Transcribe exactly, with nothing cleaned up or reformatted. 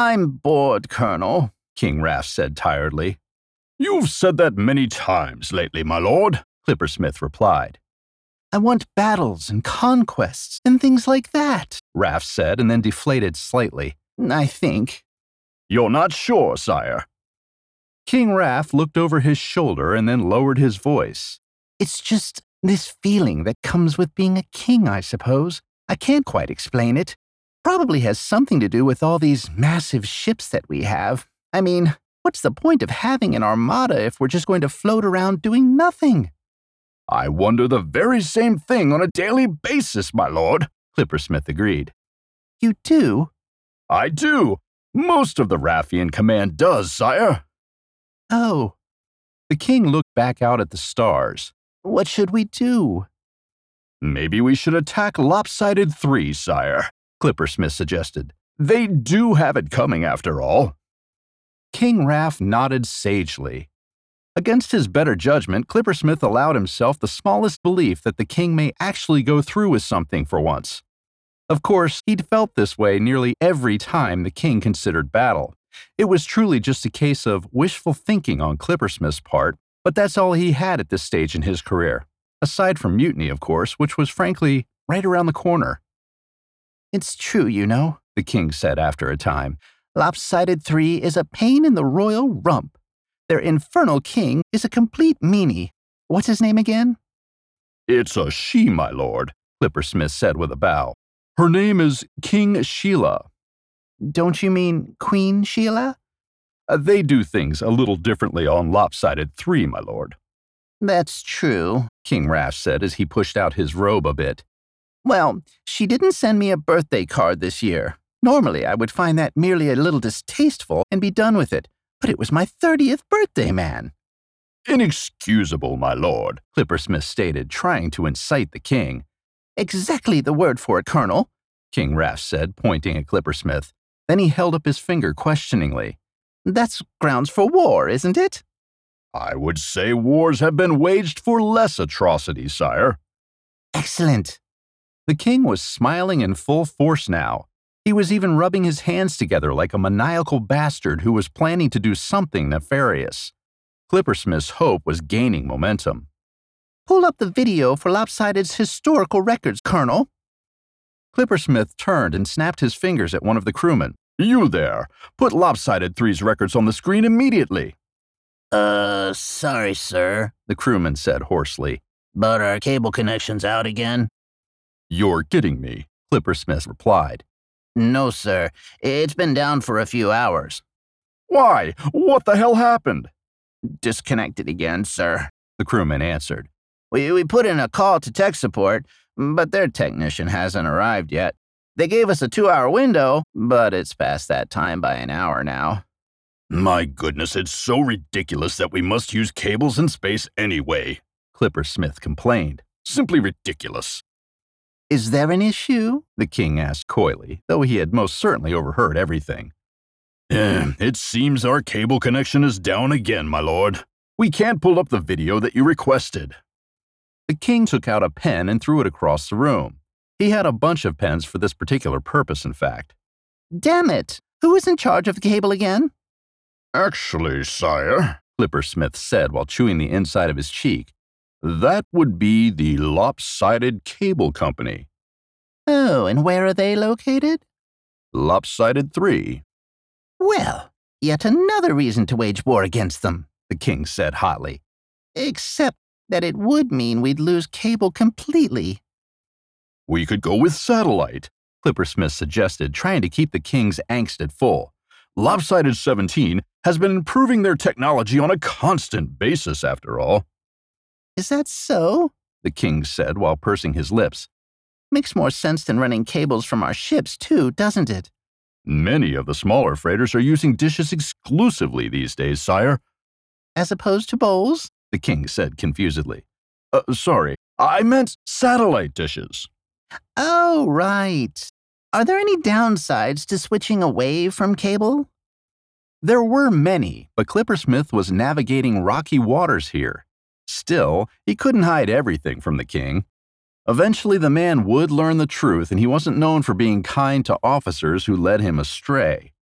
I'm bored, Colonel, King Raff said tiredly. You've said that many times lately, my lord, Clippersmith replied. I want battles and conquests and things like that, Raff said and then deflated slightly. I think. You're not sure, sire. King Raff looked over his shoulder and then lowered his voice. It's just this feeling that comes with being a king, I suppose. I can't quite explain it. Probably has something to do with all these massive ships that we have. I mean, what's the point of having an armada if we're just going to float around doing nothing? I wonder the very same thing on a daily basis, my lord, Clippersmith agreed. You do? I do. Most of the Raffian command does, sire. Oh. The king looked back out at the stars. What should we do? Maybe we should attack Lopsided three, sire, Clippersmith suggested. They do have it coming after all. King Raff nodded sagely. Against his better judgment, Clippersmith allowed himself the smallest belief that the king may actually go through with something for once. Of course, he'd felt this way nearly every time the king considered battle. It was truly just a case of wishful thinking on Clippersmith's part, but that's all he had at this stage in his career. Aside from mutiny, of course, which was frankly right around the corner. It's true, you know, the king said after a time. Lopsided three is a pain in the royal rump. Their infernal king is a complete meanie. What's his name again? It's a she, my lord, Clippersmith said with a bow. Her name is King Sheila. Don't you mean Queen Sheila? Uh, they do things a little differently on Lopsided three, my lord. That's true, King Raff said as he pushed out his robe a bit. Well, she didn't send me a birthday card this year. Normally, I would find that merely a little distasteful and be done with it. But it was my thirtieth birthday, man. Inexcusable, my lord, Clippersmith stated, trying to incite the king. Exactly the word for it, Colonel, King Raff said, pointing at Clippersmith. Then he held up his finger questioningly. That's grounds for war, isn't it? I would say wars have been waged for less atrocities, sire. Excellent. The king was smiling in full force now. He was even rubbing his hands together like a maniacal bastard who was planning to do something nefarious. Clippersmith's hope was gaining momentum. Pull up the video for Lopsided's historical records, Colonel. Clippersmith turned and snapped his fingers at one of the crewmen. You there! Put Lopsided three's records on the screen immediately. Uh, sorry, sir, the crewman said hoarsely. But our cable connection's out again. You're kidding me, Clippersmith replied. No, sir. It's been down for a few hours. Why? What the hell happened? Disconnected again, sir, the crewman answered. We, we put in a call to tech support, but their technician hasn't arrived yet. They gave us a two-hour window, but it's past that time by an hour now. My goodness, it's so ridiculous that we must use cables in space anyway, Clippersmith complained. Simply ridiculous. Is there an issue? The king asked coyly, though he had most certainly overheard everything. Eh, it seems our cable connection is down again, my lord. We can't pull up the video that you requested. The king took out a pen and threw it across the room. He had a bunch of pens for this particular purpose, in fact. Damn it! Who is in charge of the cable again? Actually, sire, Clippersmith said while chewing the inside of his cheek, that would be the Lopsided Cable Company. Oh, and where are they located? Lopsided three. Well, yet another reason to wage war against them, the king said hotly. Except that it would mean we'd lose cable completely. We could go with satellite, Clippersmith suggested, trying to keep the king's angst at full. Lopsided seventeen has been improving their technology on a constant basis, after all. Is that so? The king said while pursing his lips. Makes more sense than running cables from our ships, too, doesn't it? Many of the smaller freighters are using dishes exclusively these days, sire. As opposed to bowls? The king said confusedly. Uh, sorry, I meant satellite dishes. Oh, right. Are there any downsides to switching away from cable? There were many, but Clippersmith was navigating rocky waters here. Still, he couldn't hide everything from the king. Eventually, the man would learn the truth, and he wasn't known for being kind to officers who led him astray.